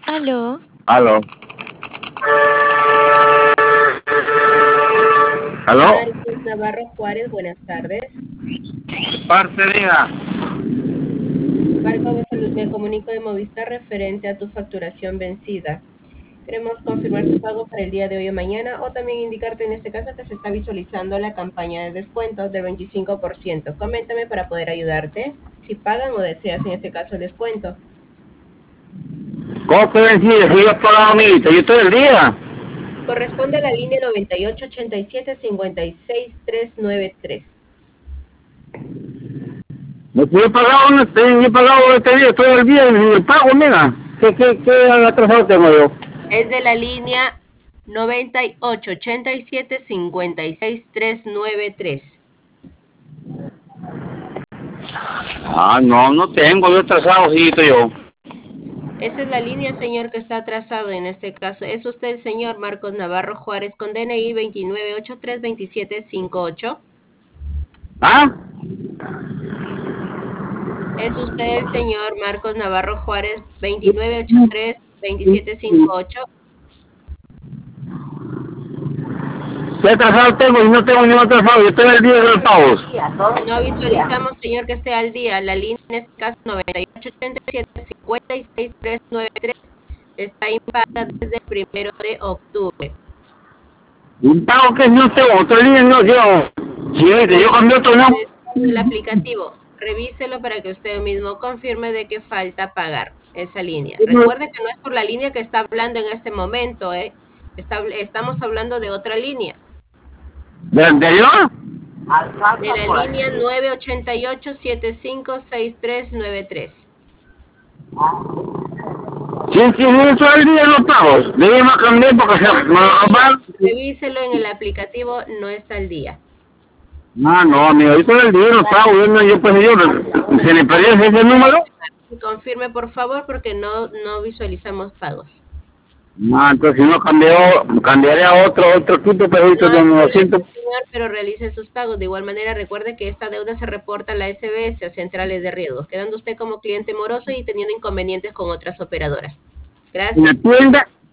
Aló, Aló. ¿Aló? Marcos Navarro Juárez, buenas tardes. Parte diga. Marco, me comunico de Movistar referente a tu facturación vencida. Queremos confirmar tu pago para el día de hoy o mañana, o también indicarte en este caso que se está visualizando la campaña de descuento del 25%. Coméntame para poder ayudarte si pagan o deseas en este caso el descuento. ¿Cómo que vencido? Si yo he pagado amiguito, yo todo el día. Corresponde a la línea 9887-56393. No, yo he pagado, yo he pagado este día todo el día y el pago, mira. ¿Qué atrasado tengo yo? Es de la línea 9887-56393. Ah, no, no tengo, yo he atrasado, yo. Esa es la línea, señor, que está atrasado en este caso. Es usted el señor Marcos Navarro Juárez con DNI 29832758. ¿Ah? Es usted el señor Marcos Navarro Juárez 29832758. ¿Qué atrasado tengo y no tengo ningún atrasado? Yo todo el día de los pagos. No visualizamos, señor, que esté al día. La línea en este caso 9887-56393 está impaga desde el 1 de octubre. Un pago que no tengo, otro día no, yo. Sí, yo cambié otro no. El aplicativo, revíselo para que usted mismo confirme de que falta pagar esa línea. Recuerde que no es por la línea que está hablando en este momento, ¿eh? Estamos hablando de otra línea. ¿De yo? De la línea 988-756393. Sí, yo todo el día los pagos. Debemos cambiar porque se me lo robaron. Revíselo en el aplicativo, no está al día. Ah, no, amigo, yo todo el día los pago. Se le perdió ese número. Confirme, por favor, porque no visualizamos pagos. Ah, entonces si no cambiaré a otro tipo de pedito No de hay unos problema, 200. señor, pero realice sus pagos. De igual manera, recuerde que esta deuda se reporta a la SBS, a Centrales de Riesgos, quedando usted como cliente moroso y teniendo inconvenientes con otras operadoras. En la Gracias. tienda,